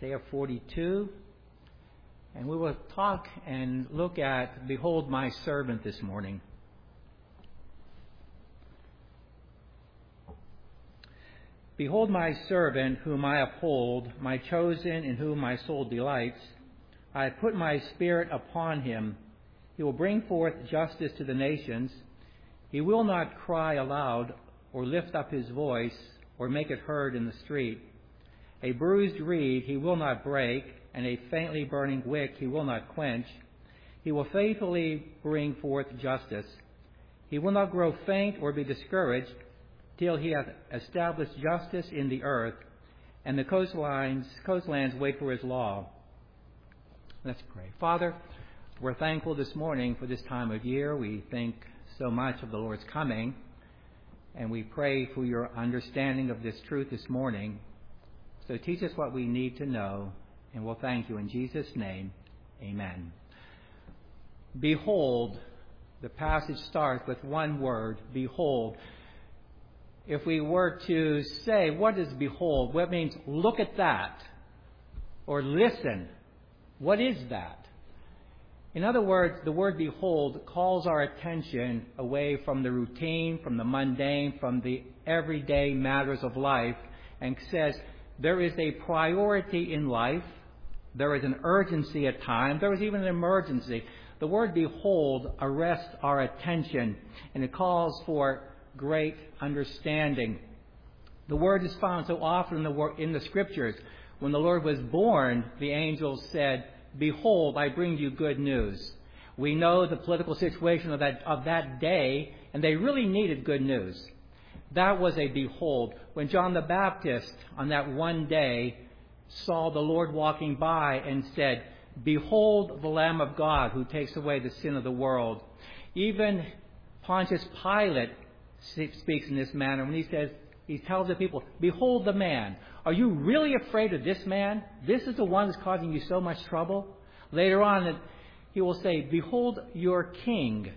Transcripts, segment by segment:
Isaiah 42. And we will talk and look at Behold My Servant this morning. Behold my servant whom I uphold, my chosen in whom my soul delights. I have put my spirit upon him. He will bring forth justice to the nations. He will not cry aloud or lift up his voice or make it heard in the street. A bruised reed he will not break, and a faintly burning wick he will not quench. He will faithfully bring forth justice. He will not grow faint or be discouraged till he hath established justice in the earth, and the coastlands wait for his law. Let's pray. Father, we're thankful this morning for this time of year. We think so much of the Lord's coming, and we pray for your understanding of this truth this morning. So teach us what we need to know, and we'll thank you in Jesus' name. Amen. Behold, the passage starts with one word, behold. If we were to say, what is behold? What means look at that? Or listen. What is that? In other words, the word behold calls our attention away from the routine, from the mundane, from the everyday matters of life, and says there is a priority in life. There is an urgency at times. There is even an emergency. The word behold arrests our attention, and it calls for great understanding. The word is found so often in the Scriptures. When the Lord was born, the angels said, behold, I bring you good news. We know the political situation of that day, and they really needed good news. That was a behold. When John the Baptist, on that one day, saw the Lord walking by and said, behold the Lamb of God who takes away the sin of the world. Even Pontius Pilate speaks in this manner when he tells the people, behold the man. Are you really afraid of this man? This is the one that's causing you so much trouble. Later on, he will say, behold your king.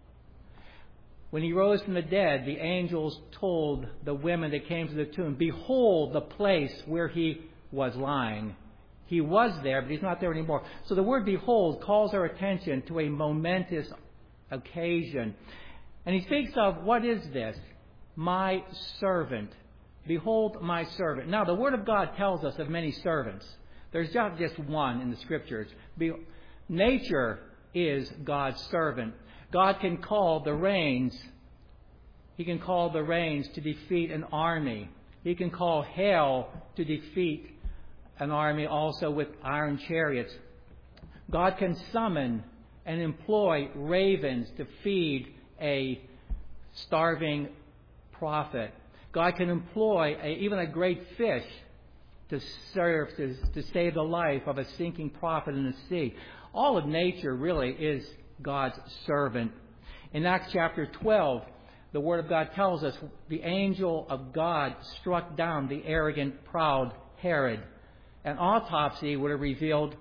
When he rose from the dead, the angels told the women that came to the tomb, behold the place where he was lying. He was there, but he's not there anymore. So the word behold calls our attention to a momentous occasion. And he speaks of, what is this? My servant. Behold my servant. Now, the Word of God tells us of many servants. There's not just one in the Scriptures. Nature is God's servant. God can call the rains. He can call the rains to defeat an army. He can call hail to defeat an army also with iron chariots. God can summon and employ ravens to feed a starving prophet. God can employ even a great fish to save the life of a sinking prophet in the sea. All of nature really is God's servant. In Acts chapter 12, the Word of God tells us the angel of God struck down the arrogant, proud Herod. An autopsy would have revealed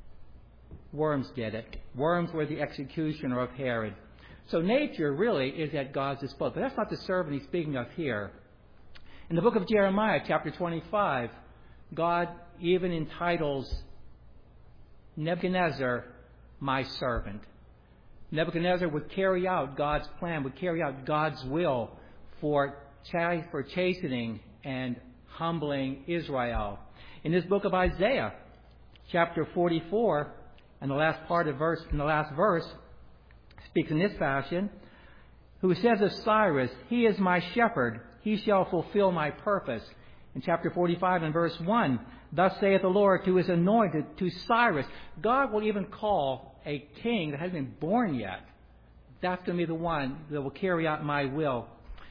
worms did it. Worms were the executioner of Herod. So nature really is at God's disposal. But that's not the servant he's speaking of here. In the book of Jeremiah, chapter 25, God even entitles Nebuchadnezzar, my servant. Nebuchadnezzar would carry out God's plan, would carry out God's will for chastening and humbling Israel. In this book of Isaiah, chapter 44, and the last verse, speaks in this fashion, who says of Cyrus, he is my shepherd, he shall fulfill my purpose. In chapter 45 and verse 1, thus saith the Lord to his anointed, to Cyrus. God will even call a king that hasn't been born yet. That's going to be the one that will carry out my will.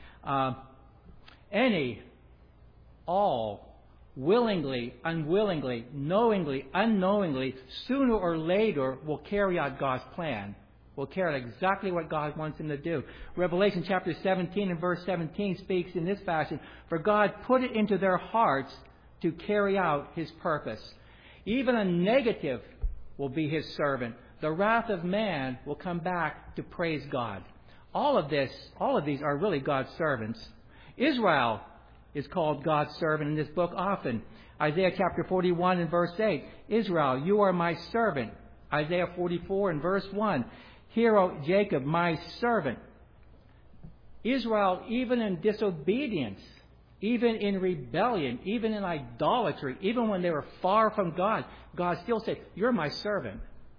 All, willingly, unwillingly, knowingly, unknowingly, sooner or later will carry out God's plan. Will carry out exactly what God wants him to do. Revelation chapter 17 and verse 17 speaks in this fashion, for God put it into their hearts to carry out his purpose. Even a negative will be his servant. The wrath of man will come back to praise God. All of these are really God's servants. Israel is called God's servant in this book often. Isaiah chapter 41 and verse 8, Israel, you are my servant. Isaiah 44 and verse 1, hear, O Jacob, my servant. Israel, even in disobedience, even in rebellion, even in idolatry, even when they were far from God, God still said, you're my servant.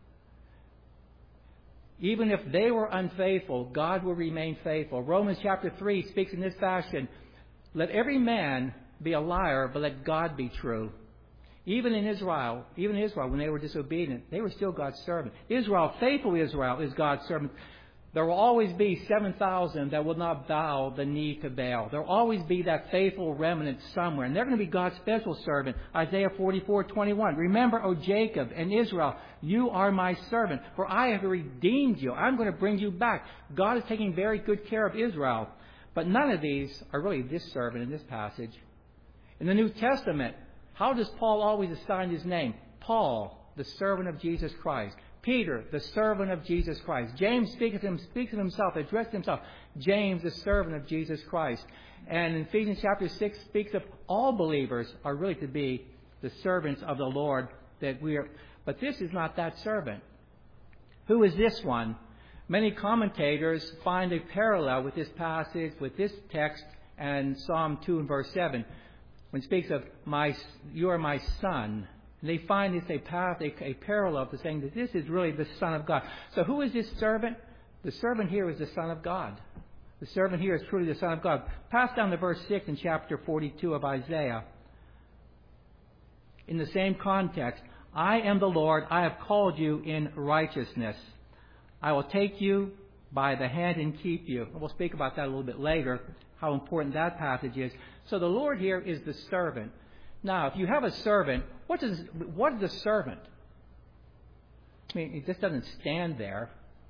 Even if they were unfaithful, God will remain faithful. Romans chapter 3 speaks in this fashion, let every man be a liar, but let God be true. Even Israel, when they were disobedient, they were still God's servant. Israel, faithful Israel, is God's servant. There will always be 7,000 that will not bow the knee to Baal. There will always be that faithful remnant somewhere. And they're going to be God's special servant. Isaiah 44:21. Remember, O Jacob and Israel, you are my servant, for I have redeemed you. I'm going to bring you back. God is taking very good care of Israel. But none of these are really this servant in this passage. In the New Testament, how does Paul always assign his name? Paul, the servant of Jesus Christ. Peter, the servant of Jesus Christ. James speaks of himself, addresses himself. James, the servant of Jesus Christ. And in Ephesians chapter 6 speaks of all believers are really to be the servants of the Lord that we are. But this is not that servant. Who is this one? Many commentators find a parallel with this passage, with this text, and Psalm 2 and verse 7, when it speaks of you are my son. And they find this a parallel to saying that this is really the Son of God. So who is this servant? The servant here is the Son of God. The servant here is truly the Son of God. Pass down to verse 6 in chapter 42 of Isaiah. In the same context, I am the Lord, I have called you in righteousness. I will take you by the hand and keep you. And we'll speak about that a little bit later, how important that passage is. So the Lord here is the servant. Now, if you have a servant, what is a servant? I mean, it just doesn't stand there.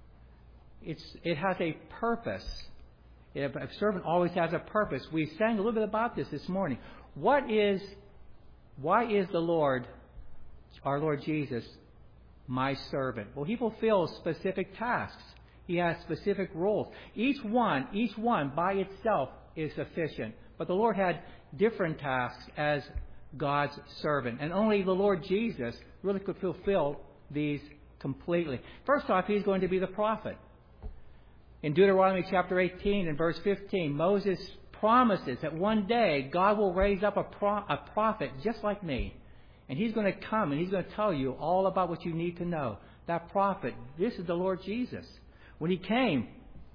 It has a purpose. A servant always has a purpose. We sang a little bit about this morning. Why is the Lord, our Lord Jesus, my servant? Well, he fulfills specific tasks. He has specific roles. Each one by itself is sufficient. But the Lord had different tasks as God's servant. And only the Lord Jesus really could fulfill these completely. First off, he's going to be the prophet. In Deuteronomy chapter 18 and verse 15, Moses promises that one day God will raise up a prophet just like me. And he's going to come and he's going to tell you all about what you need to know. That prophet, this is the Lord Jesus. When he came,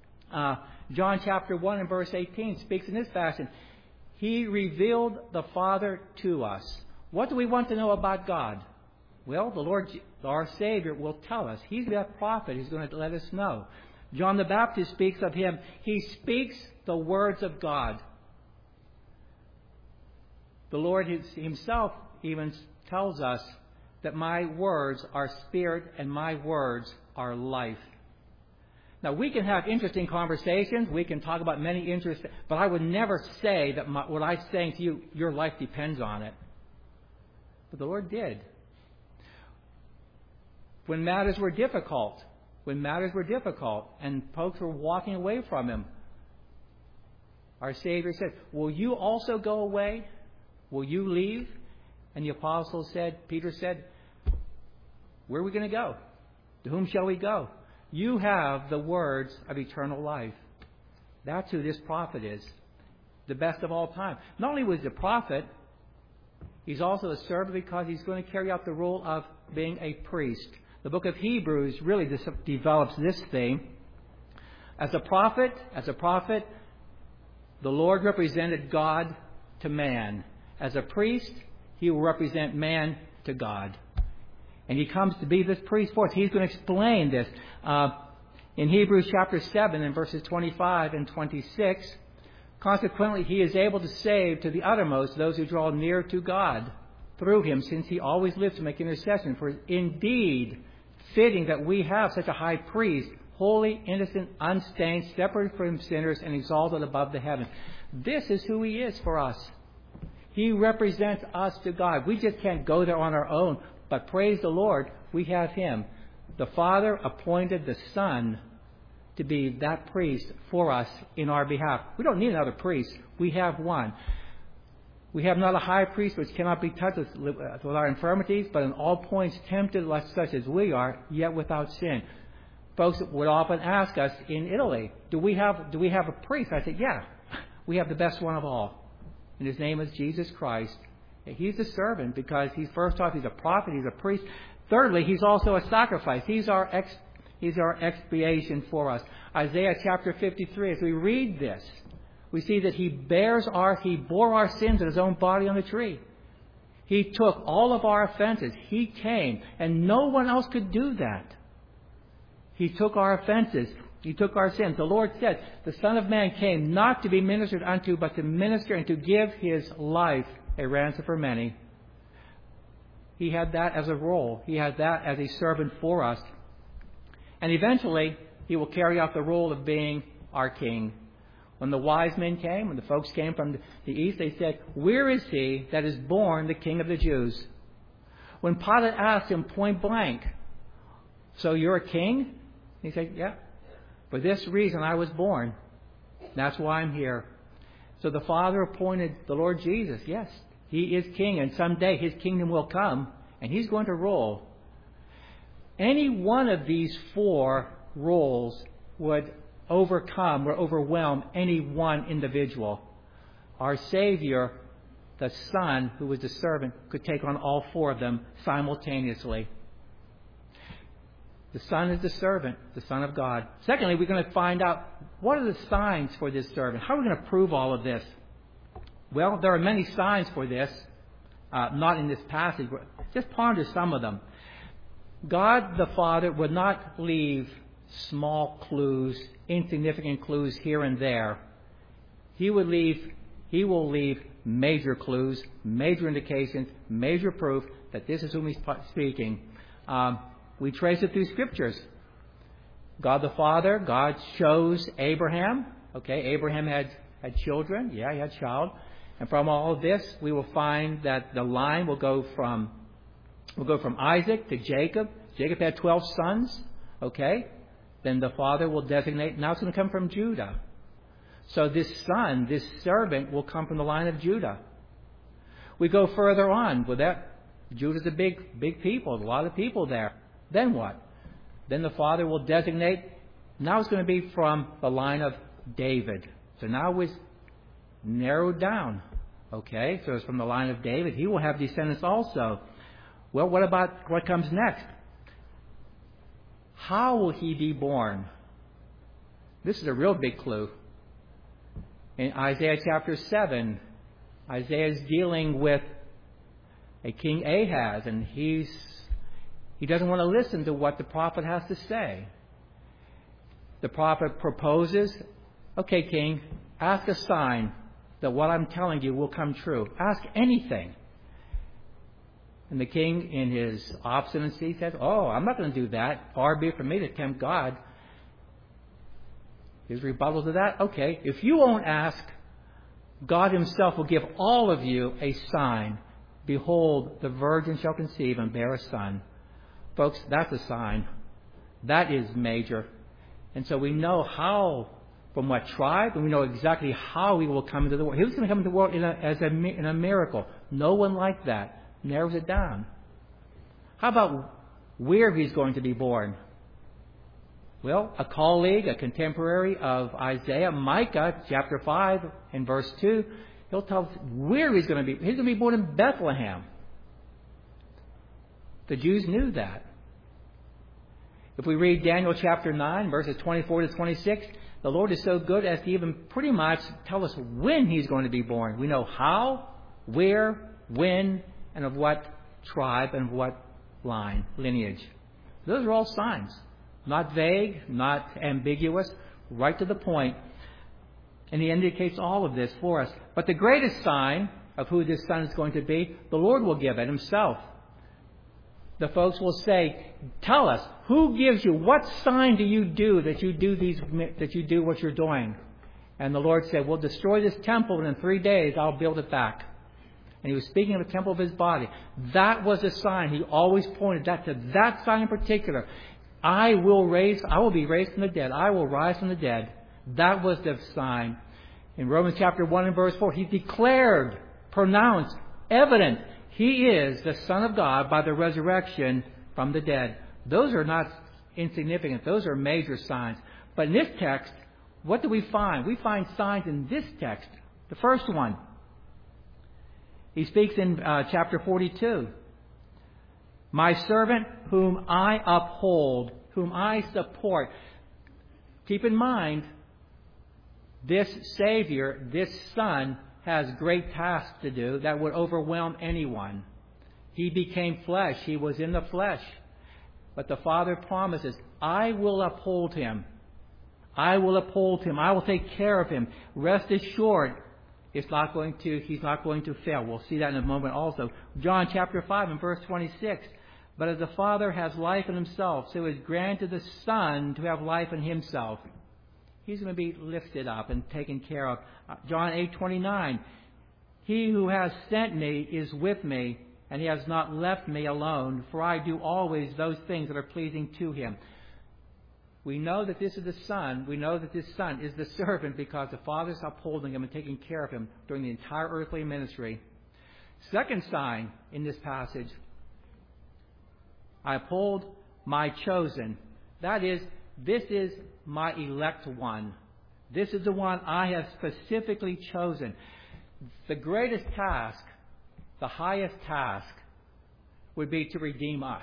John chapter 1 and verse 18 speaks in this fashion. He revealed the Father to us. What do we want to know about God? Well, the Lord, our Savior, will tell us. He's that prophet. He's going to let us know. John the Baptist speaks of him. He speaks the words of God. The Lord himself even tells us that my words are spirit and my words are life. Now, we can have interesting conversations. We can talk about many interests, but I would never say that what I'm saying to you, your life depends on it. But the Lord did. When matters were difficult, and folks were walking away from him, our Savior said, will you also go away? Will you leave? And the apostles said, Peter said, where are we going to go? To whom shall we go? You have the words of eternal life. That's who this prophet is. The best of all time. Not only was he a prophet, he's also a servant because he's going to carry out the role of being a priest. The book of Hebrews really develops this theme. As a prophet, the Lord represented God to man. As a priest, he will represent man to God. And he comes to be this priest for us. He's going to explain this. In Hebrews chapter 7 and verses 25 and 26, consequently, he is able to save to the uttermost those who draw near to God through him, since he always lives to make intercession. For indeed, fitting that we have such a high priest, holy, innocent, unstained, separate from sinners, and exalted above the heavens. This is who he is for us. He represents us to God. We just can't go there on our own. But praise the Lord, we have him. The Father appointed the Son to be that priest for us in our behalf. We don't need another priest. We have one. We have not a high priest which cannot be touched with our infirmities, but in all points tempted like such as we are, yet without sin. Folks would often ask us in Italy, do we have a priest? I said, yeah, we have the best one of all. And his name is Jesus Christ. He's a servant because he's first off, he's a prophet, he's a priest. Thirdly, he's also a sacrifice. He's our expiation for us. Isaiah chapter 53, as we read this, we see that he bore our sins in his own body on the tree. He took all of our offenses. He came, and no one else could do that. He took our offenses. He took our sins. The Lord said, the Son of Man came not to be ministered unto, but to minister and to give his life a ransom for many. He had that as a role. He had that as a servant for us. And eventually, he will carry out the role of being our king. When the wise men came, when the folks came from the east, they said, where is he that is born the King of the Jews? When Pilate asked him point blank, so you're a king? He said, yeah. For this reason I was born. That's why I'm here. So the Father appointed the Lord Jesus. Yes, he is king, and someday his kingdom will come, and he's going to rule. Any one of these four roles would overcome or overwhelm any one individual. Our Savior, the Son, who was the servant, could take on all four of them simultaneously. The Son is the servant, the Son of God. Secondly, we're going to find out what are the signs for this servant. How are we going to prove all of this? Well, there are many signs for this, not in this passage, but just ponder some of them. God the Father would not leave small clues, insignificant clues here and there. He will leave major clues, major indications, major proof that this is whom he's speaking. We trace it through Scriptures. God the Father, God chose Abraham. Okay, Abraham had children. Yeah, he had a child. And from all of this, we will find that the line will go from Isaac to Jacob. Jacob had 12 sons. Okay, then the Father will designate. Now it's going to come from Judah. So this son, this servant, will come from the line of Judah. We go further on with that. Judah's a big people, a lot of people there. Then what? Then the Father will designate. Now it's going to be from the line of David. So now it's narrowed down. Okay, so it's from the line of David. He will have descendants also. Well, what about what comes next? How will he be born? This is a real big clue. In Isaiah chapter 7, Isaiah is dealing with a King Ahaz, and he doesn't want to listen to what the prophet has to say. The prophet proposes, okay, King, ask a sign that what I'm telling you will come true. Ask anything. And the king, in his obstinacy, says, oh, I'm not going to do that. Far be it from me to tempt God. His rebuttal to that, okay, if you won't ask, God himself will give all of you a sign. Behold, the virgin shall conceive and bear a son. Folks, that's a sign. That is major. And so we know how, from what tribe, and we know exactly how he will come into the world. He was going to come into the world in a miracle. No one like that. Narrows it down. How about where he's going to be born? Well, a colleague, a contemporary of Isaiah, Micah, chapter 5 and verse 2, he'll tell us where he's going to be. He's going to be born in Bethlehem. The Jews knew that. If we read Daniel chapter 9, verses 24 to 26, the Lord is so good as to even pretty much tell us when he's going to be born. We know how, where, when, and of what tribe and what lineage. Those are all signs. Not vague, not ambiguous, right to the point. And he indicates all of this for us. But the greatest sign of who this son is going to be, the Lord will give it himself. The folks will say, tell us, who gives you, what sign do you do that you do what you're doing? And the Lord said, we'll destroy this temple, and in 3 days I'll build it back. And he was speaking of the temple of his body. That was a sign. He always pointed that to that sign in particular. I will be raised from the dead. I will rise from the dead. That was the sign. In Romans chapter 1 and verse 4, he declared pronounced, evident. He is the Son of God by the resurrection from the dead. Those are not insignificant. Those are major signs. But in this text, what do we find? We find signs in this text. The first one, he speaks in chapter 42. My servant whom I uphold, whom I support. Keep in mind, this Savior, this Son, has great tasks to do that would overwhelm anyone. He became flesh. He was in the flesh. But the Father promises, I will uphold him. I will uphold him. I will take care of him. Rest assured, he's not going to fail. We'll see that in a moment also. John chapter 5 and verse 26. But as the Father has life in himself, so is granted the Son to have life in himself. He's going to be lifted up and taken care of. John 8:29. He who has sent me is with me, and he has not left me alone, for I do always those things that are pleasing to him. We know that this is the Son. We know that this Son is the servant because the Father is upholding him and taking care of him during the entire earthly ministry. Second sign in this passage, I uphold my chosen. That is, this is my elect one. This is the one I have specifically chosen. The greatest task, the highest task, would be to redeem us.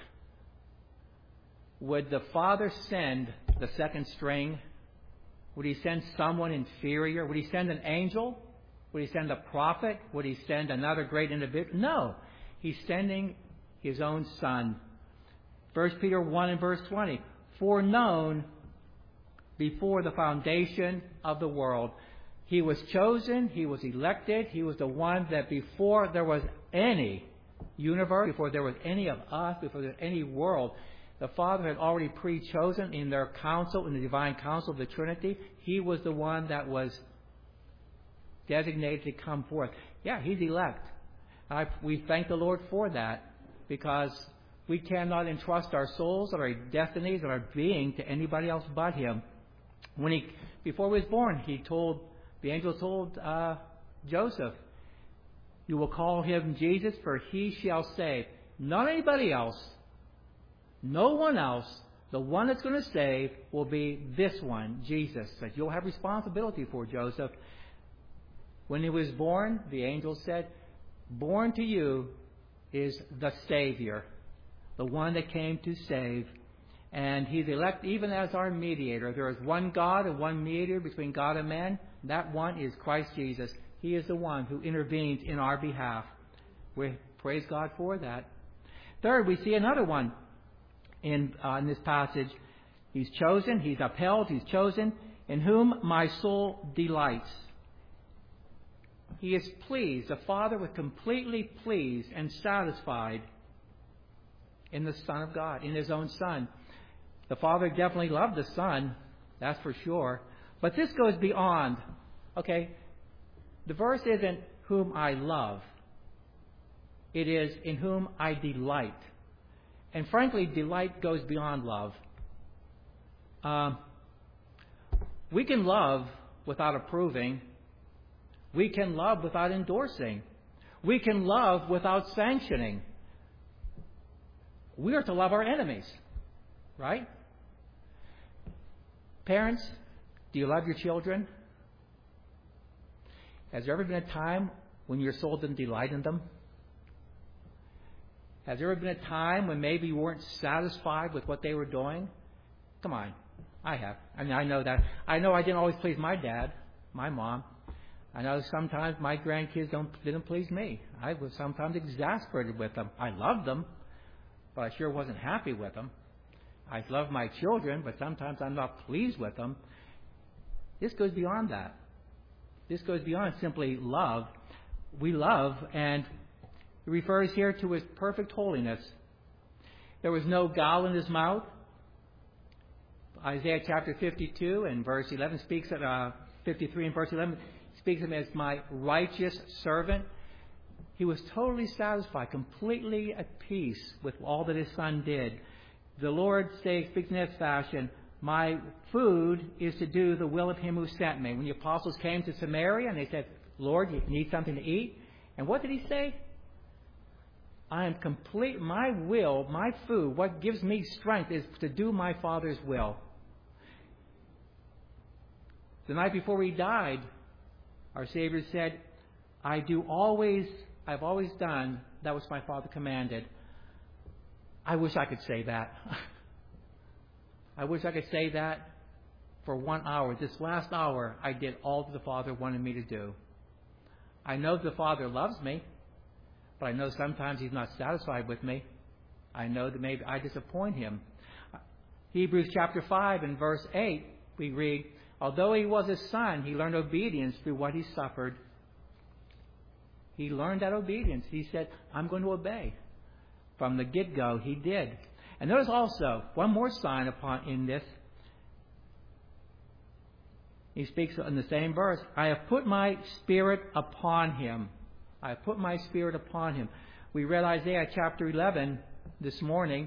Would the Father send the second string? Would he send someone inferior? Would he send an angel? Would he send a prophet? Would he send another great individual? No. He's sending his own Son. 1 Peter 1 and verse 20. Foreknown before the foundation of the world. He was chosen. He was elected. He was the one that before there was any universe, before there was any of us, before there was any world, the Father had already pre-chosen in their council, in the divine council of the Trinity. He was the one that was designated to come forth. Yeah, he's elect. We thank the Lord for that, because we cannot entrust our souls or our destinies or our being to anybody else but him. Before he was born, the angel told Joseph, you will call him Jesus, for he shall save. Not anybody else. No one else. The one that's going to save will be this one, Jesus, that you'll have responsibility for, Joseph. When he was born, the angel said, born to you is the Savior, the one that came to save. And he's elect even as our mediator. There is one God and one mediator between God and man. That one is Christ Jesus. He is the one who intervenes in our behalf. We praise God for that. Third, we see another one in this passage. He's chosen, he's upheld, he's chosen, in whom my soul delights. He is pleased. The Father was completely pleased and satisfied in the Son of God, in his own Son. The Father definitely loved the Son, that's for sure. But this goes beyond. Okay, the verse isn't whom I love. It is in whom I delight. And frankly, delight goes beyond love. We can love without approving. We can love without endorsing. We can love without sanctioning. We are to love our enemies, right? Parents, do you love your children? Has there ever been a time when your soul didn't delight in them? Has there ever been a time when maybe you weren't satisfied with what they were doing? Come on. I have. I mean, I know that. I know I didn't always please my dad, my mom. I know sometimes my grandkids didn't please me. I was sometimes exasperated with them. I loved them, but I sure wasn't happy with them. I love my children, but sometimes I'm not pleased with them. This goes beyond that. This goes beyond simply love. We love, and it refers here to his perfect holiness. There was no guile in his mouth. Isaiah chapter 52 and verse 11 speaks of 53 and verse 11 speaks of him as my righteous servant. He was totally satisfied, completely at peace with all that his Son did. The Lord speaks in this fashion, my food is to do the will of him who sent me. When the apostles came to Samaria and they said, Lord, you need something to eat? And what did he say? I am complete. My will, my food, what gives me strength is to do my Father's will. The night before he died, our Savior said, I've always done that which my Father commanded. I wish I could say that. I wish I could say that for 1 hour. This last hour, I did all that the Father wanted me to do. I know the Father loves me, but I know sometimes He's not satisfied with me. I know that maybe I disappoint Him. Hebrews chapter 5 and verse 8, we read, although He was a son, He learned obedience through what He suffered. He learned that obedience. He said, I'm going to obey. From the get-go, He did. And there's also one more sign in this. He speaks in the same verse, I have put my Spirit upon Him. I have put my Spirit upon Him. We read Isaiah chapter 11 this morning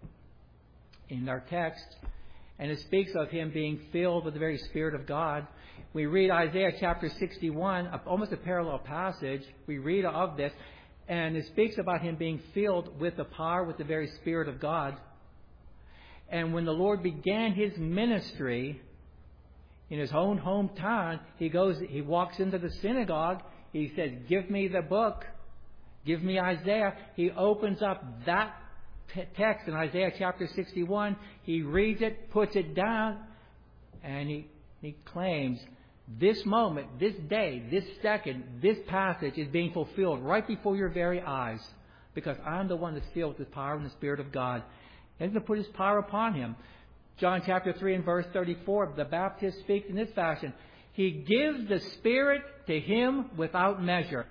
in our text, and it speaks of Him being filled with the very Spirit of God. We read Isaiah chapter 61, almost a parallel passage. We read of this, and it speaks about Him being filled with the power, with the very Spirit of God. And when the Lord began His ministry in His own hometown, He walks into the synagogue. He says, give me the book. Give me Isaiah. He opens up that text in Isaiah chapter 61. He reads it, puts it down, and he claims, this moment, this day, this second, this passage is being fulfilled right before your very eyes, because I'm the one that's filled with the power and the Spirit of God. And He's going to put His power upon Him. John chapter 3 and verse 34, the Baptist speaks in this fashion. He gives the Spirit to him without measure.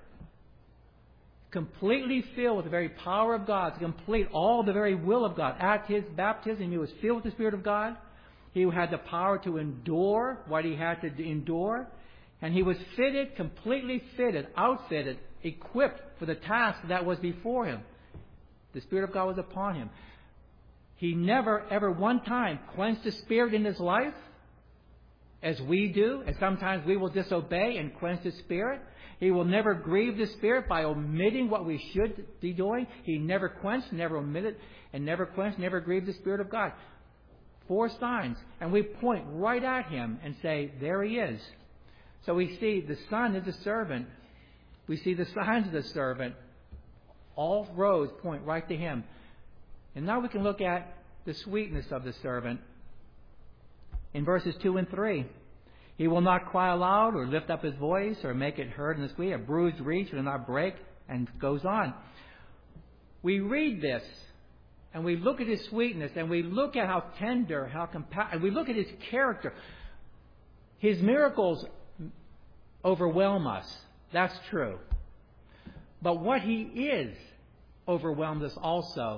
Completely filled with the very power of God, to complete all the very will of God. At His baptism, He was filled with the Spirit of God. He had the power to endure what He had to endure. And He was fitted, completely fitted, outfitted, equipped for the task that was before Him. The Spirit of God was upon Him. He never, ever one time quenched the Spirit in His life, as we do, and sometimes we will disobey and quench the Spirit. He will never grieve the Spirit by omitting what we should be doing. He never quenched, never omitted, and never quenched, never grieved the Spirit of God. 4 signs. And we point right at Him and say, there He is. So we see the Son is the servant. We see the signs of the servant. All roads point right to Him. And now we can look at the sweetness of the servant. In verses 2 and 3, He will not cry aloud or lift up His voice or make it heard in the squeak. A bruised reed will not break, and goes on. We read this, and we look at His sweetness, and we look at how tender, how compassionate, and we look at His character. His miracles overwhelm us. That's true. But what He is overwhelms us also.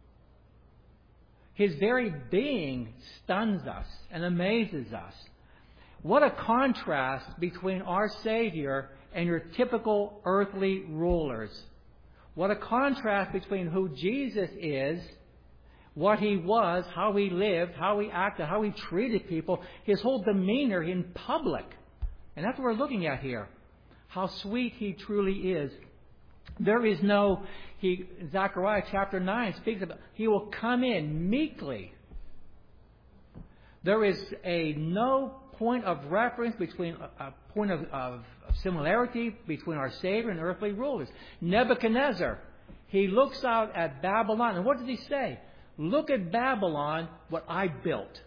His very being stuns us and amazes us. What a contrast between our Savior and your typical earthly rulers. What a contrast between who Jesus is, what He was, how He lived, how He acted, how He treated people, His whole demeanor in public. And that's what we're looking at here. How sweet He truly is. There is no, Zechariah chapter 9 speaks about, He will come in meekly. There is no point of reference between, a point of similarity between our Savior and earthly rulers. Nebuchadnezzar, he looks out at Babylon, and what does he say? Look at Babylon, what I built.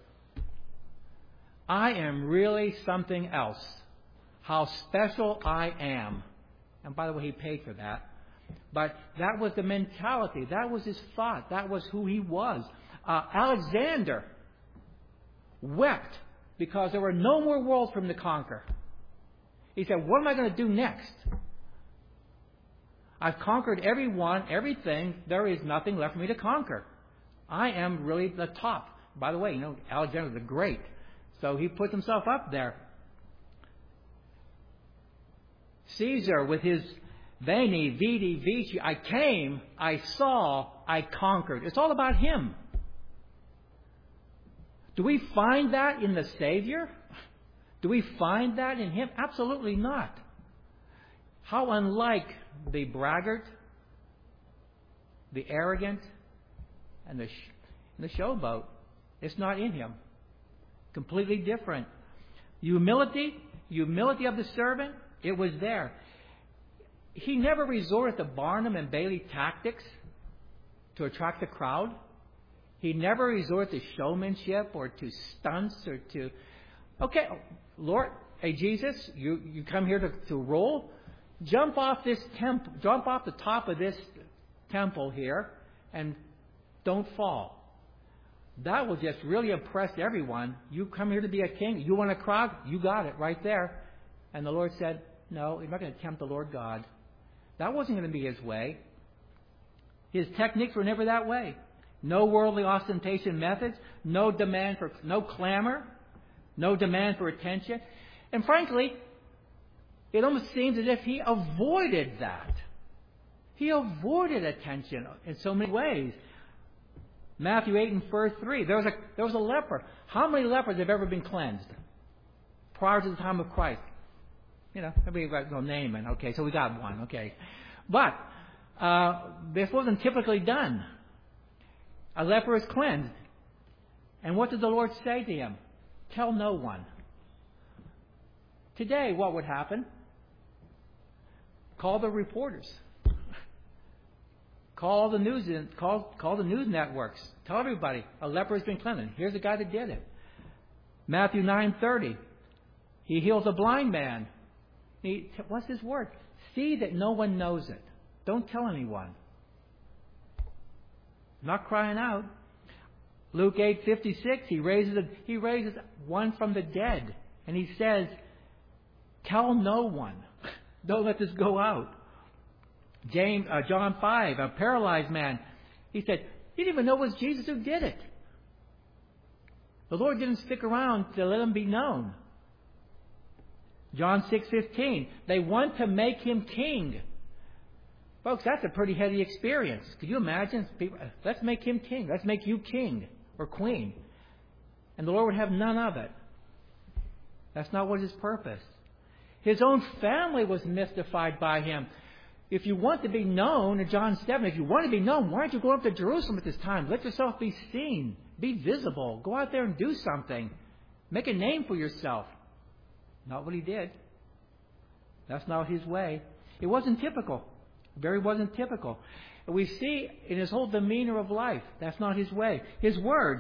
I am really something else. How special I am. And by the way, He paid for that. But that was the mentality. That was his thought. That was who he was. Alexander wept because there were no more worlds for him to conquer. He said, what am I going to do next? I've conquered everyone, everything. There is nothing left for me to conquer. I am really the top. By the way, Alexander the Great. So he put himself up there. Caesar with his Veni, Vidi, Vici, I came, I saw, I conquered. It's all about him. Do we find that in the Savior? Do we find that in Him? Absolutely not. How unlike the braggart, the arrogant, and the showboat. It's not in him. Completely different. Humility of the servant, it was there. He never resorted to Barnum and Bailey tactics to attract the crowd. He never resorted to showmanship or to stunts or to, okay, Lord, hey Jesus, you come here to roll? Jump off the top of this temple here and don't fall. That will just really impress everyone. You come here to be a king. You want a crowd? You got it right there. And the Lord said, no, you're not going to tempt the Lord God. That wasn't going to be his way. His techniques were never that way. No worldly ostentation methods, no clamor, no demand for attention. And frankly, it almost seems as if he avoided that. He avoided attention in so many ways. Matthew 8 and verse 3, there was a leper. How many lepers have ever been cleansed prior to the time of Christ? You know, maybe we've got Naaman. Okay, so we got one. Okay. But this wasn't typically done. A leper is cleansed. And what did the Lord say to him? Tell no one. Today, what would happen? Call the reporters. Call the news networks. Tell everybody a leper has been cleansed. Here's the guy that did it. Matthew 9:30. He heals a blind man. What's his word? See that no one knows it. Don't tell anyone. Not crying out. Luke 8:56. He raises one from the dead, and he says, "Tell no one. Don't let this go out." John 5, a paralyzed man. He said, he didn't even know it was Jesus who did it. The Lord didn't stick around to let him be known. John 6:15. They want to make him king. Folks, that's a pretty heady experience. Could you imagine? People, let's make him king. Let's make you king or queen. And the Lord would have none of it. That's not what his purpose. His own family was mystified by him. If you want to be known, in John 7, if you want to be known, why aren't you going up to Jerusalem at this time? Let yourself be seen. Be visible. Go out there and do something. Make a name for yourself. Not what he did. That's not his way. It wasn't typical. It very wasn't typical. And we see in his whole demeanor of life, that's not his way. His words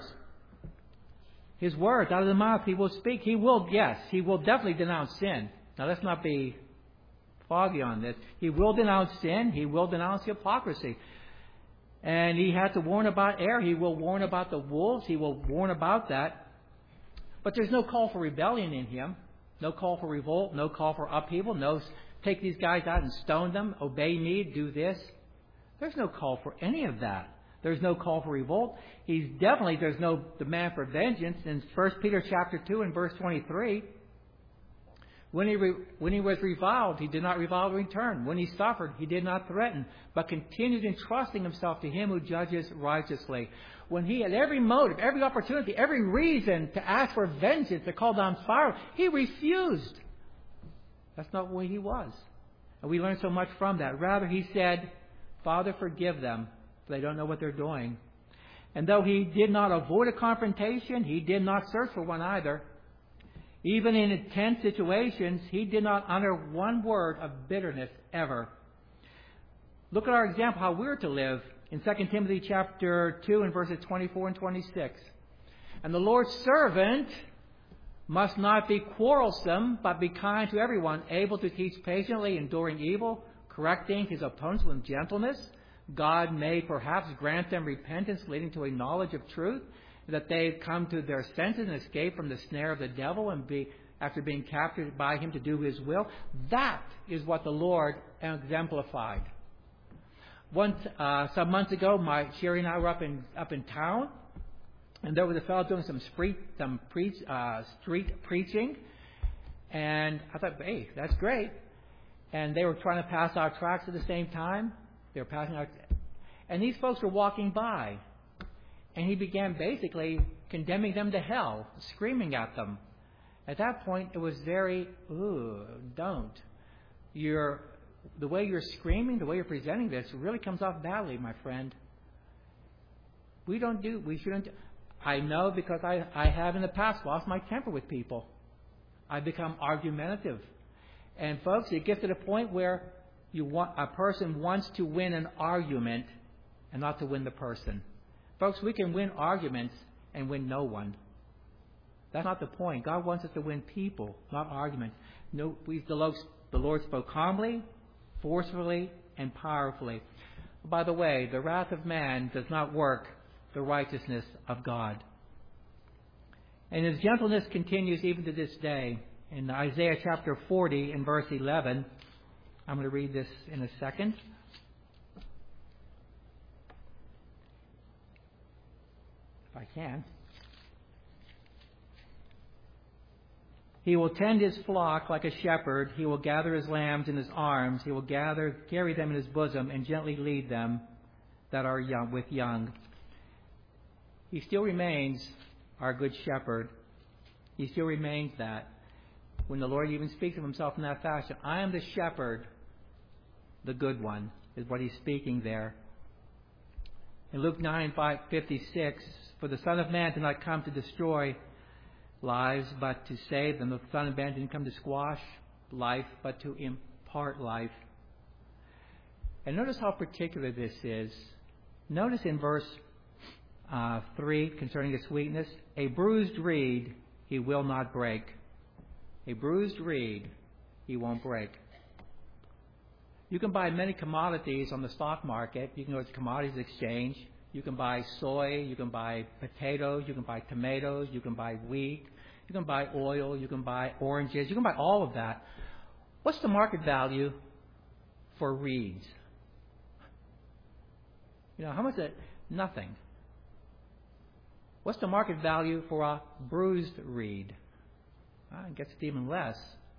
out of the mouth he will speak. He will definitely denounce sin. Now let's not be foggy on this. He will denounce sin. He will denounce hypocrisy. And he had to warn about error. He will warn about the wolves. He will warn about that. But there's no call for rebellion in him. No call for revolt. No call for upheaval. No, take these guys out and stone them. Obey me. Do this. There's no call for any of that. There's no call for revolt. There's no demand for vengeance. In 1 Peter chapter 2 and verse 23, when he was reviled, he did not revile in return. When he suffered, he did not threaten, but continued entrusting himself to him who judges righteously. When he had every motive, every opportunity, every reason to ask for vengeance, to call down fire, he refused. That's not the way he was. And we learn so much from that. Rather, he said, Father, forgive them, for they don't know what they're doing. And though he did not avoid a confrontation, he did not search for one either. Even in intense situations, he did not utter one word of bitterness ever. Look at our example, how we're to live in 2 Timothy chapter 2 and verses 24 and 26. And the Lord's servant must not be quarrelsome, but be kind to everyone, able to teach patiently, enduring evil, correcting his opponents with gentleness. God may perhaps grant them repentance leading to a knowledge of truth, that they come to their senses and escape from the snare of the devil and after being captured by him to do his will. That is what the Lord exemplified. Some months ago, Sherry and I were up in town, and there was a fellow doing some street preaching, and I thought, hey, that's great. And they were trying to pass out tracts at the same time. They were passing out, and these folks were walking by. And he began basically condemning them to hell, screaming at them. At that point, it was very, don't. You're the way you're screaming, the way you're presenting this really comes off badly, my friend. We shouldn't. I know because I have in the past lost my temper with people. I become argumentative. And folks, it gets to the point where a person wants to win an argument and not to win the person. Folks, we can win arguments and win no one. That's not the point. God wants us to win people, not arguments. No, the Lord spoke calmly, forcefully, and powerfully. By the way, the wrath of man does not work the righteousness of God. And His gentleness continues even to this day. In Isaiah chapter 40 and verse 11, I'm going to read this in a second. If I can. He will tend His flock like a shepherd. He will gather His lambs in His arms. He will carry them in His bosom and gently lead them that are young with young. He still remains our good shepherd. He still remains that. When the Lord even speaks of Himself in that fashion, I am the shepherd, the good one, is what He's speaking there. In Luke 9:56, for the Son of Man did not come to destroy lives, but to save them. The Son of Man didn't come to squash life, but to impart life. And notice how particular this is. Notice in verse 3, concerning the sweetness, a bruised reed He will not break. A bruised reed He won't break. You can buy many commodities on the stock market. You can go to the commodities exchange. You can buy soy. You can buy potatoes. You can buy tomatoes. You can buy wheat. You can buy oil. You can buy oranges. You can buy all of that. What's the market value for reeds? How much is it? Nothing. What's the market value for a bruised reed? It gets even less.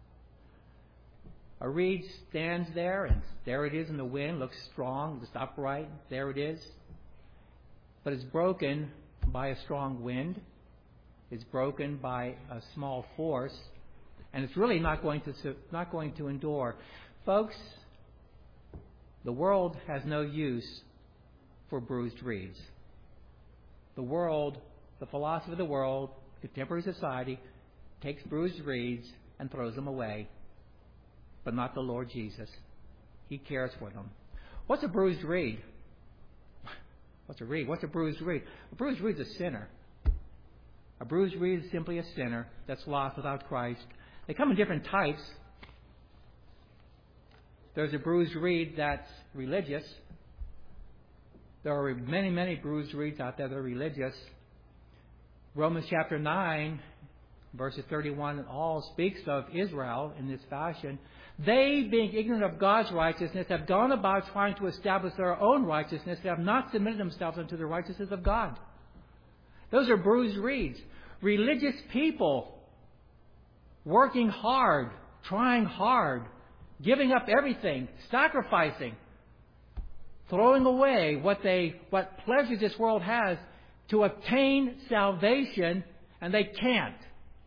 A reed stands there, and there it is in the wind, looks strong, looks upright, there it is. But it's broken by a strong wind. It's broken by a small force, and it's really not going to endure. Folks, the world has no use for bruised reeds. The world, the philosophy of the world, contemporary society, takes bruised reeds and throws them away. But not the Lord Jesus. He cares for them. What's a bruised reed? What's a reed? What's a bruised reed? A bruised reed is a sinner. A bruised reed is simply a sinner that's lost without Christ. They come in different types. There's a bruised reed that's religious. There are many, many bruised reeds out there that are religious. Romans chapter 9, verses 31 and all speaks of Israel in this fashion. They, being ignorant of God's righteousness, have gone about trying to establish their own righteousness. They have not submitted themselves unto the righteousness of God. Those are bruised reeds. Religious people working hard, trying hard, giving up everything, sacrificing, throwing away what pleasures this world has to obtain salvation, and they can't.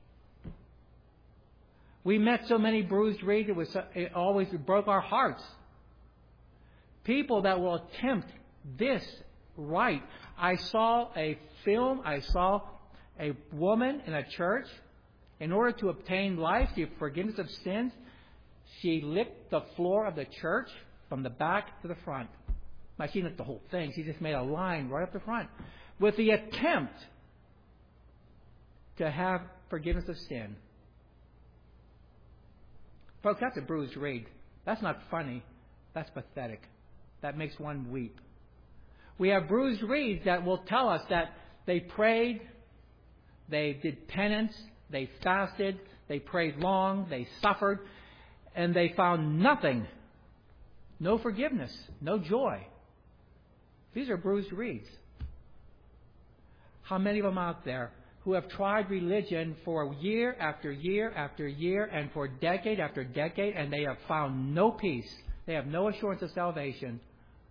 We met so many bruised reeds, it always broke our hearts. People that will attempt this right. I saw a film, I saw a woman in a church, in order to obtain life, the forgiveness of sins, she licked the floor of the church from the back to the front. Now, she didn't lick the whole thing. She just made a line right up the front with the attempt to have forgiveness of sin. Folks, that's a bruised reed. That's not funny. That's pathetic. That makes one weep. We have bruised reeds that will tell us that they prayed, they did penance, they fasted, they prayed long, they suffered, and they found nothing. No forgiveness, no joy. These are bruised reeds. How many of them out there who have tried religion for year after year after year and for decade after decade, and they have found no peace. They have no assurance of salvation.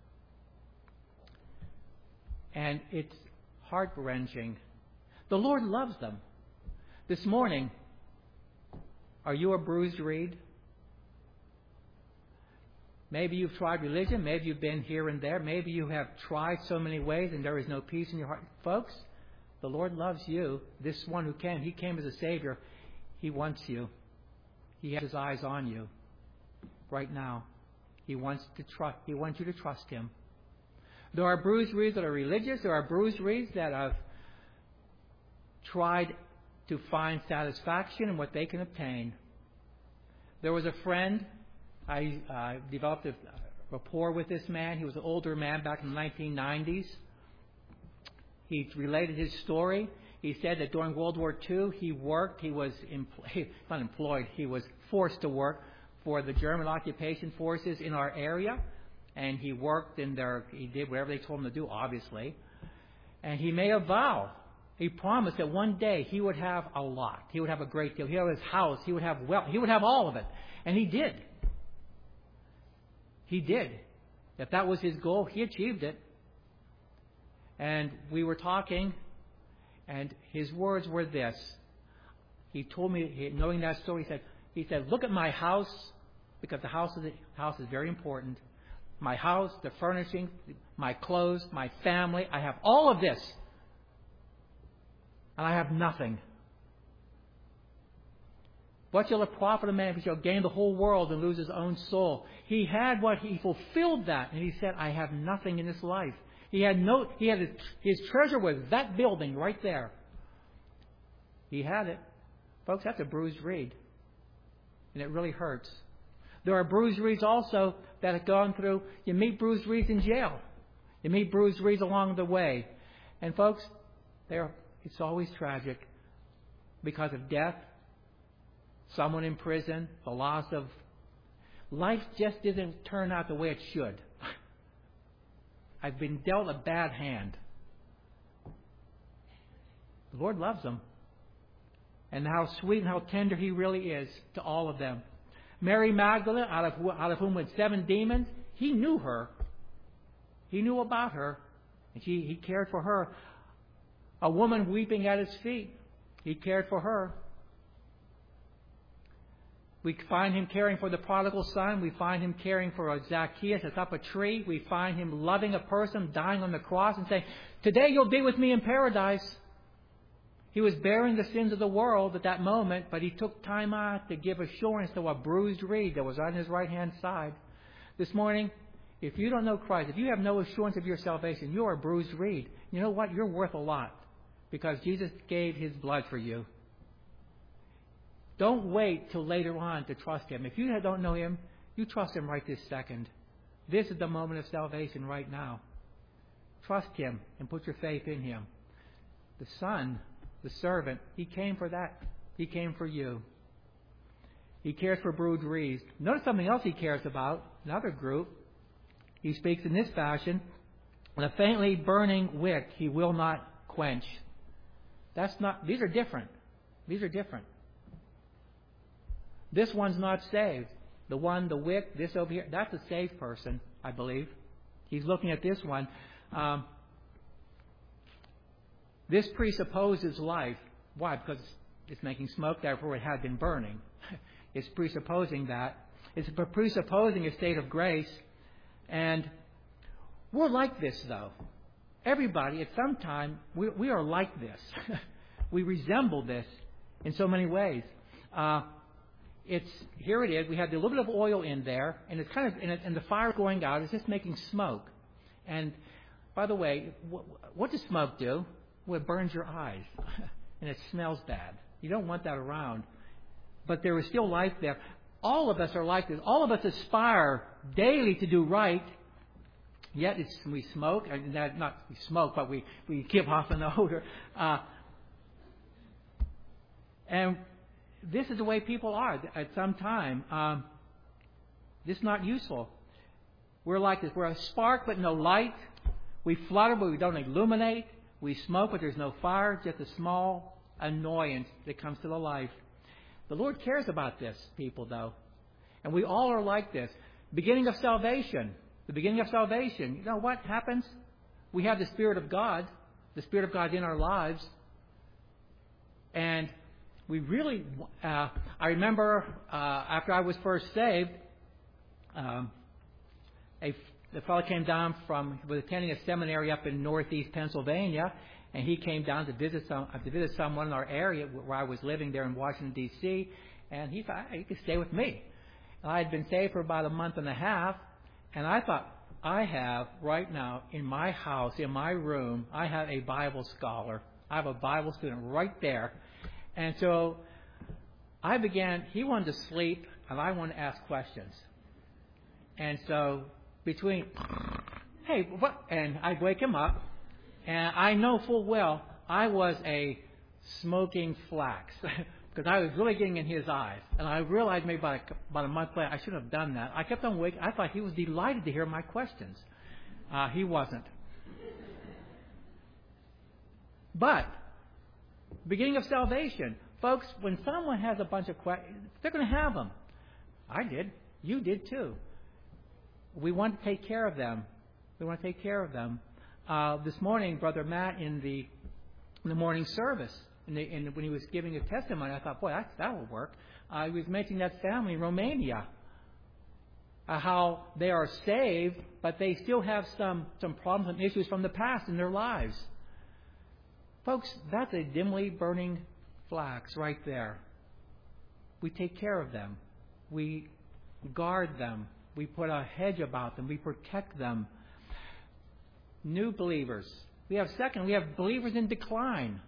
And it's heart-wrenching. The Lord loves them. This morning, are you a bruised reed? Maybe you've tried religion. Maybe you've been here and there. Maybe you have tried so many ways and there is no peace in your heart. Folks, the Lord loves you. This one who came, He came as a Savior. He wants you. He has His eyes on you right now. He wants you to trust Him. There are bruised reeds that are religious. There are bruised reeds that have tried to find satisfaction in what they can obtain. There was a friend. I developed a rapport with this man. He was an older man back in the 1990s. He related his story. He said that during World War II, he worked. He was not employed. He was forced to work for the German occupation forces in our area. And he worked in there. He did whatever they told him to do, obviously. And he made a vow. He promised that one day he would have a lot. He would have a great deal. He would have his house. He would have wealth. He would have all of it. And he did. He did. If that was his goal, he achieved it. And we were talking, and his words were this. He told me, knowing that story, he said, look at my house, because the house is very important. My house, the furnishing, my clothes, my family. I have all of this. And I have nothing. What shall it profit a man if he shall gain the whole world and lose his own soul? He had what he fulfilled that, and he said, I have nothing in this life. He had his treasure was that building right there. He had it. Folks, that's a bruised reed. And it really hurts. There are bruised reeds also that have gone through. You meet bruised reeds in jail. You meet bruised reeds along the way. And folks, it's always tragic because of death, someone in prison, the loss of life just didn't turn out the way it should. I've been dealt a bad hand. The Lord loves them. And how sweet and how tender He really is to all of them. Mary Magdalene, out of whom went 7 demons, He knew her. He knew about her. And He cared for her. A woman weeping at His feet, He cared for her. We find Him caring for the prodigal son. We find Him caring for Zacchaeus that's up a tree. We find Him loving a person dying on the cross and saying, today you'll be with me in paradise. He was bearing the sins of the world at that moment, but He took time out to give assurance to a bruised reed that was on His right-hand side. This morning, if you don't know Christ, if you have no assurance of your salvation, you are a bruised reed. You know what? You're worth a lot because Jesus gave His blood for you. Don't wait till later on to trust Him. If you don't know Him, you trust Him right this second. This is the moment of salvation right now. Trust Him and put your faith in Him. The Son, the servant, He came for that. He came for you. He cares for bruised reeds. Notice something else He cares about. Another group. He speaks in this fashion. The faintly burning wick He will not quench. These are different. These are different. This one's not saved. The wick, this over here, that's a saved person, I believe. He's looking at this one. This presupposes life. Why? Because it's making smoke, therefore it had been burning. It's presupposing that. It's presupposing a state of grace. And we're like this, though. Everybody, at some time, we are like this. We resemble this in so many ways. Here it is. We have a little bit of oil in there, and it's kind of and the fire going out is just making smoke. And by the way, what does smoke do? Well, it burns your eyes, and it smells bad. You don't want that around. But there is still life there. All of us are like this. All of us aspire daily to do right. Yet we smoke, and not we smoke, but we give off an odor. And this is the way people are at some time. This is not useful. We're like this. We're a spark but no light. We flutter but we don't illuminate. We smoke but there's no fire. Just a small annoyance that comes to the life. The Lord cares about this, people, though. And we all are like this. Beginning of salvation. The beginning of salvation. You know what happens? We have the Spirit of God. The Spirit of God in our lives. And we really, I remember after I was first saved, the fellow came down was attending a seminary up in northeast Pennsylvania, and he came down to visit someone in our area where I was living there in Washington, D.C., and he thought, he could stay with me. And I had been saved for about a month and a half, and I thought, I have right now in my house, in my room, I have a Bible scholar. I have a Bible student right there. And so he wanted to sleep, and I wanted to ask questions. And so hey, what? And I'd wake him up, and I know full well I was a smoking flax because I was really getting in his eyes. And I realized maybe about a month later I shouldn't have done that. I kept on waking. I thought he was delighted to hear my questions. He wasn't. But beginning of salvation, folks, when someone has a bunch of questions, they're going to have them. I did. You did too. We want to take care of them. This morning, Brother Matt in the morning service, when he was giving a testimony, I thought, boy, that will work. He was mentioning that family in Romania, how they are saved, but they still have some problems and issues from the past in their lives. Folks, that's a dimly burning flax right there. We take care of them. We guard them. We put a hedge about them. We protect them. New believers. We have believers in decline.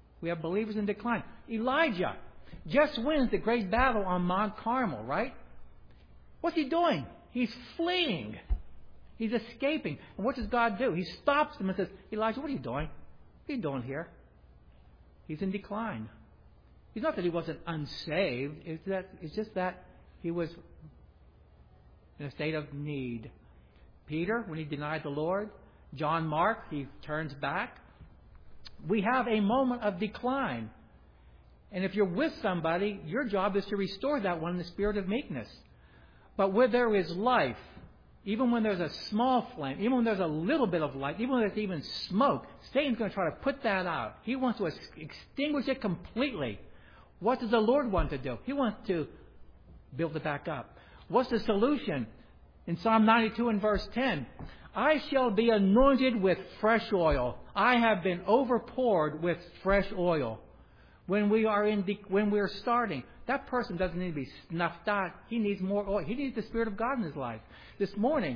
Elijah just wins the great battle on Mount Carmel, right? What's he doing? He's fleeing. He's escaping. And what does God do? He stops him and says, Elijah, what are you doing? What are you doing here? He's in decline. It's not that he wasn't unsaved. It's just that he was in a state of need. Peter, when he denied the Lord. John Mark, he turns back. We have a moment of decline. And if you're with somebody, your job is to restore that one in the spirit of meekness. But where there is life, even when there's a small flame, even when there's a little bit of light, even when there's even smoke, Satan's going to try to put that out. He wants to extinguish it completely. What does the Lord want to do? He wants to build it back up. What's the solution? In Psalm 92 and verse 10, I shall be anointed with fresh oil. I have been overpoured with fresh oil. When we're starting, that person doesn't need to be snuffed out. He needs more oil. He needs the Spirit of God in his life. This morning,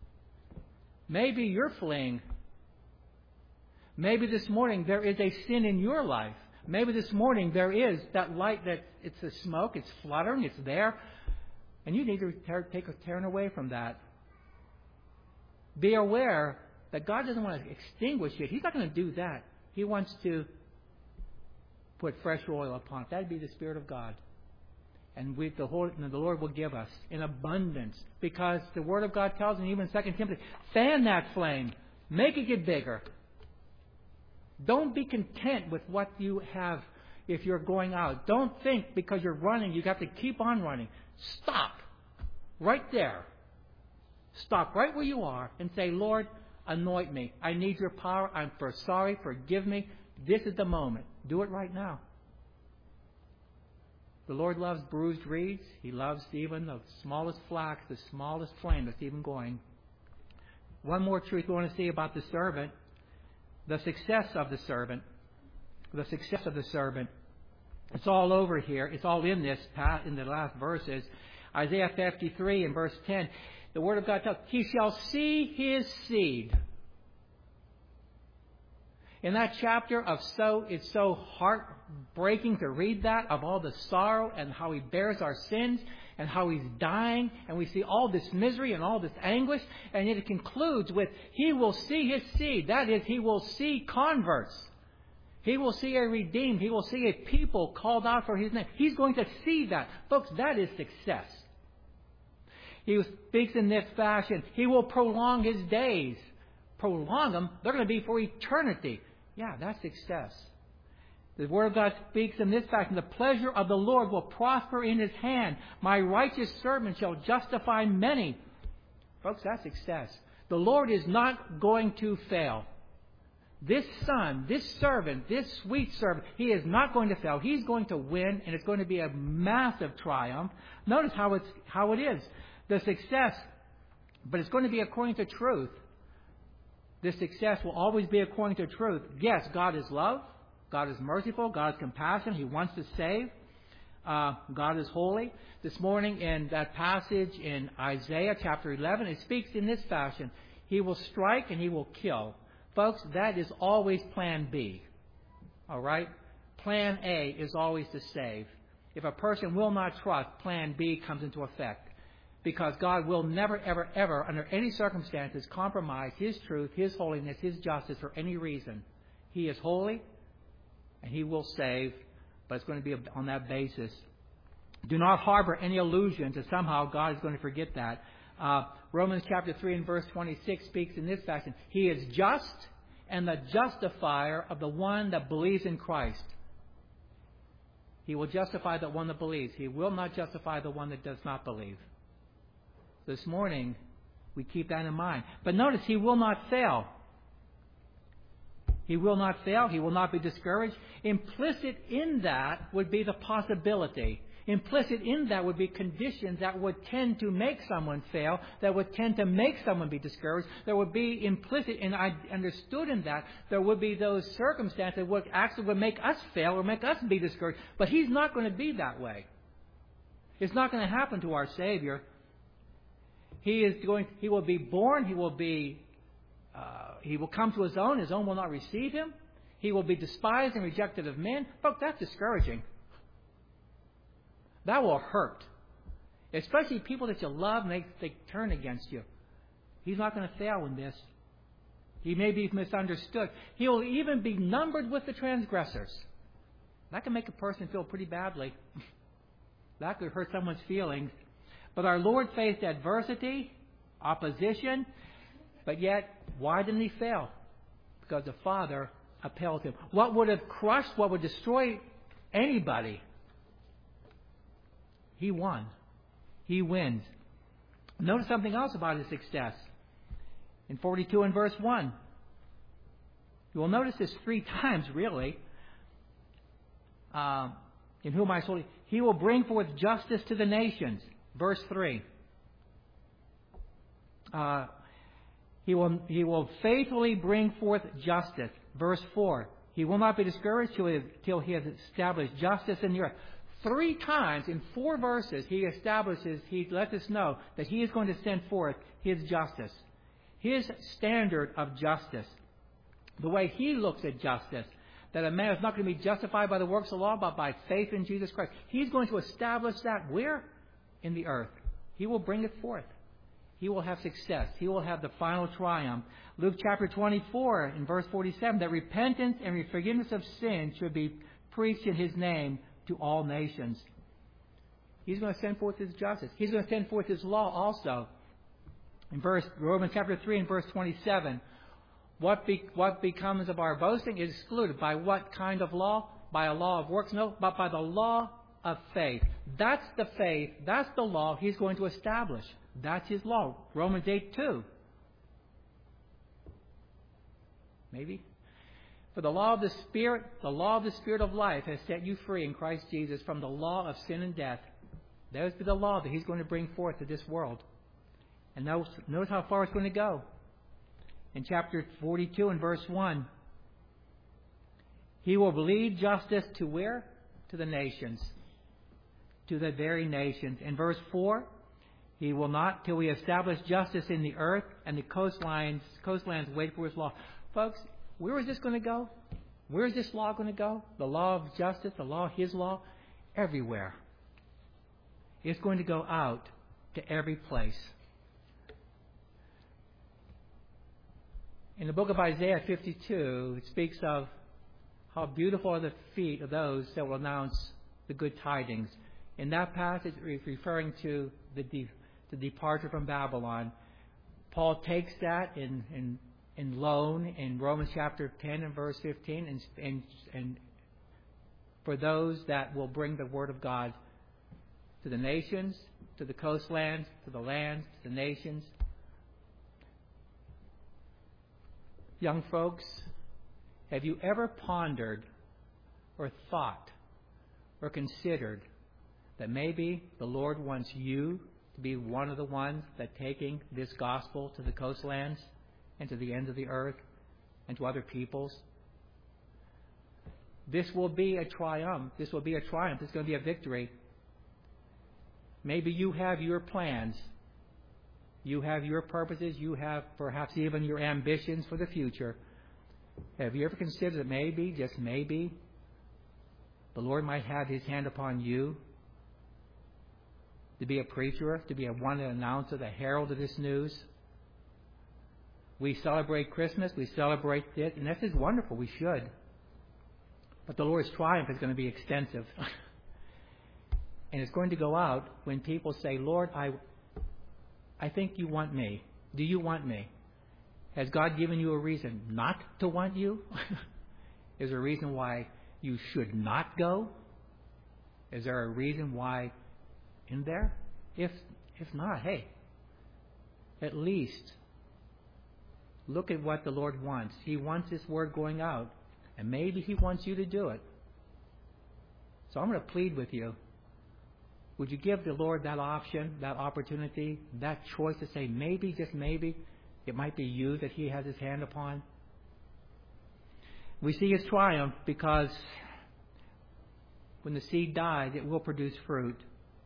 maybe you're fleeing. Maybe this morning there is a sin in your life. Maybe this morning there is that light that it's a smoke, it's fluttering, it's there. And you need to take a turn away from that. Be aware that God doesn't want to extinguish it. He's not going to do that. He wants to put fresh oil upon it. That would be the Spirit of God. And the Lord will give us in abundance. Because the Word of God tells me, even in 2 Timothy, fan that flame. Make it get bigger. Don't be content with what you have if you're going out. Don't think because you're running, you have to keep on running. Stop right there. Stop right where you are and say, Lord, anoint me. I need your power. I'm sorry. Forgive me. This is the moment. Do it right now. The Lord loves bruised reeds. He loves even the smallest flax, the smallest flame that's even going. One more truth we want to see about the servant. The success of the servant. The success of the servant. It's all over here. It's all in this, in the last verses. Isaiah 53 and verse 10. The Word of God tells, he shall see his seed. In that chapter it's so heartbreaking to read that, of all the sorrow and how he bears our sins and how he's dying. And we see all this misery and all this anguish. And yet it concludes with, he will see his seed. That is, he will see converts. He will see a redeemed. He will see a people called out for his name. He's going to see that. Folks, that is success. He speaks in this fashion. He will prolong his days. Prolong them. They're going to be for eternity. Yeah, that's success. The Word of God speaks in this fashion. The pleasure of the Lord will prosper in his hand. My righteous servant shall justify many. Folks, that's success. The Lord is not going to fail. This son, this servant, this sweet servant, he is not going to fail. He's going to win, and it's going to be a massive triumph. Notice how it is. The success, But it's going to be according to truth. This success will always be according to truth. Yes, God is love. God is merciful. God is compassionate. He wants to save. God is holy. This morning in that passage in Isaiah chapter 11, it speaks in this fashion. He will strike and he will kill. Folks, that is always plan B. All right? Plan A is always to save. If a person will not trust, plan B comes into effect. Because God will never, ever, ever, under any circumstances, compromise His truth, His holiness, His justice for any reason. He is holy, and He will save, but it's going to be on that basis. Do not harbor any illusion that somehow God is going to forget that. Romans chapter 3 and verse 26 speaks in this fashion. He is just and the justifier of the one that believes in Christ. He will justify the one that believes. He will not justify the one that does not believe. This morning, we keep that in mind. But notice, He will not fail. He will not fail. He will not be discouraged. Implicit in that would be the possibility. Implicit in that would be conditions that would tend to make someone fail, that would tend to make someone be discouraged. There would be implicit, and I understood in that, there would be those circumstances that would actually make us fail or make us be discouraged. But He's not going to be that way. It's not going to happen to our Savior. He will be born. He will come to His own. His own will not receive Him. He will be despised and rejected of men. Folks, that's discouraging. That will hurt. Especially people that you love and they turn against you. He's not going to fail in this. He may be misunderstood. He will even be numbered with the transgressors. That can make a person feel pretty badly. That could hurt someone's feelings. But our Lord faced adversity, opposition, but yet, why didn't He fail? Because the Father upheld Him. What would have crushed, what would destroy anybody? He won. He wins. Notice something else about His success. In 42 and verse 1. You will notice this 3 times, really. In whom I soul, He will bring forth justice to the nations. Verse 3. He will faithfully bring forth justice. Verse 4. He will not be discouraged till He has established justice in the earth. 3 times in 4 verses He lets us know that He is going to send forth His justice. His standard of justice. The way He looks at justice. That a man is not going to be justified by the works of the law, but by faith in Jesus Christ. He's going to establish that where? In the earth. He will bring it forth. He will have success. He will have the final triumph. Luke chapter 24 in verse 47, that repentance and forgiveness of sin should be preached in His name to all nations. He's going to send forth His justice. He's going to send forth His law also. In Romans chapter 3 and verse 27, what becomes of our boasting is excluded. By what kind of law? By a law of works? No, but by the law of faith. That's the faith. That's the law He's going to establish. That's His law. Romans 8:2. Maybe. For the law of the Spirit of life has set you free in Christ Jesus from the law of sin and death. There's the law that He's going to bring forth to this world. And notice how far it's going to go. In chapter 42 and verse 1, He will lead justice to where? To the nations. To the very nations. In verse 4, He will not till we establish justice in the earth and the coastlands wait for His law. Folks, where is this going to go? Where is this law going to go? The law of justice, the law, His law, everywhere. It's going to go out to every place. In the book of Isaiah 52, it speaks of how beautiful are the feet of those that will announce the good tidings. In that passage, it's referring to the departure from Babylon. Paul takes that in loan in Romans chapter 10 and verse 15, and for those that will bring the word of God to the nations, to the coastlands, to the lands, to the nations. Young folks, have you ever pondered or thought or considered that maybe the Lord wants you to be one of the ones that taking this gospel to the coastlands and to the ends of the earth and to other peoples? This will be a triumph. This will be a triumph. It's going to be a victory. Maybe you have your plans. You have your purposes. You have perhaps even your ambitions for the future. Have you ever considered that maybe, just maybe, the Lord might have His hand upon you to be a preacher, to be a one announcer, the herald of this news? We celebrate Christmas. We celebrate it. And this is wonderful. We should. But the Lord's triumph is going to be extensive. And it's going to go out when people say, Lord, I think you want me. Do you want me? Has God given you a reason not to want you? Is there a reason why you should not go? Is there a reason why in there? If not, hey, at least look at what the Lord wants. He wants His word going out. And maybe He wants you to do it. So I'm going to plead with you. Would you give the Lord that option, that opportunity, that choice to say maybe, just maybe, it might be you that He has His hand upon? We see His triumph because when the seed dies, it will produce fruit.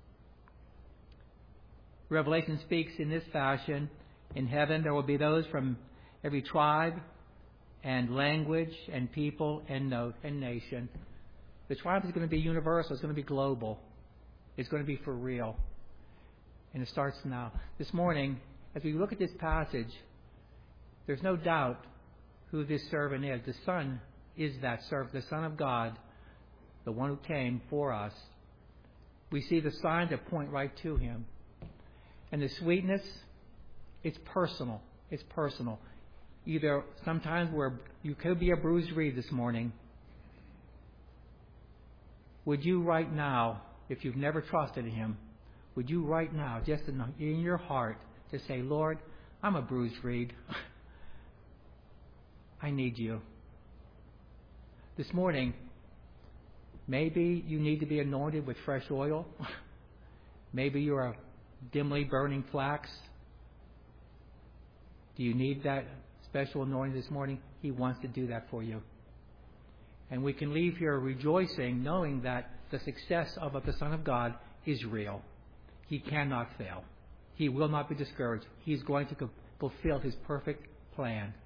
Revelation speaks in this fashion. In heaven there will be those from every tribe and language and people and nation. The triumph is going to be universal. It's going to be global. It's going to be for real. And it starts now. This morning, as we look at this passage, there's no doubt who this servant is. The Son is that servant, the Son of God, the one who came for us. We see the signs that point right to Him. And the sweetness, it's personal. It's personal. Either sometimes where you could be a bruised reed this morning. Would you right now, if you've never trusted Him, would you right now, just in your heart, to say, Lord, I'm a bruised reed. I need you. This morning, maybe you need to be anointed with fresh oil. Maybe you're a dimly burning flax. Do you need that special anointing this morning? He wants to do that for you. And we can leave here rejoicing, knowing that the success of the Son of God is real. He cannot fail. He will not be discouraged. He's going to fulfill His perfect plan.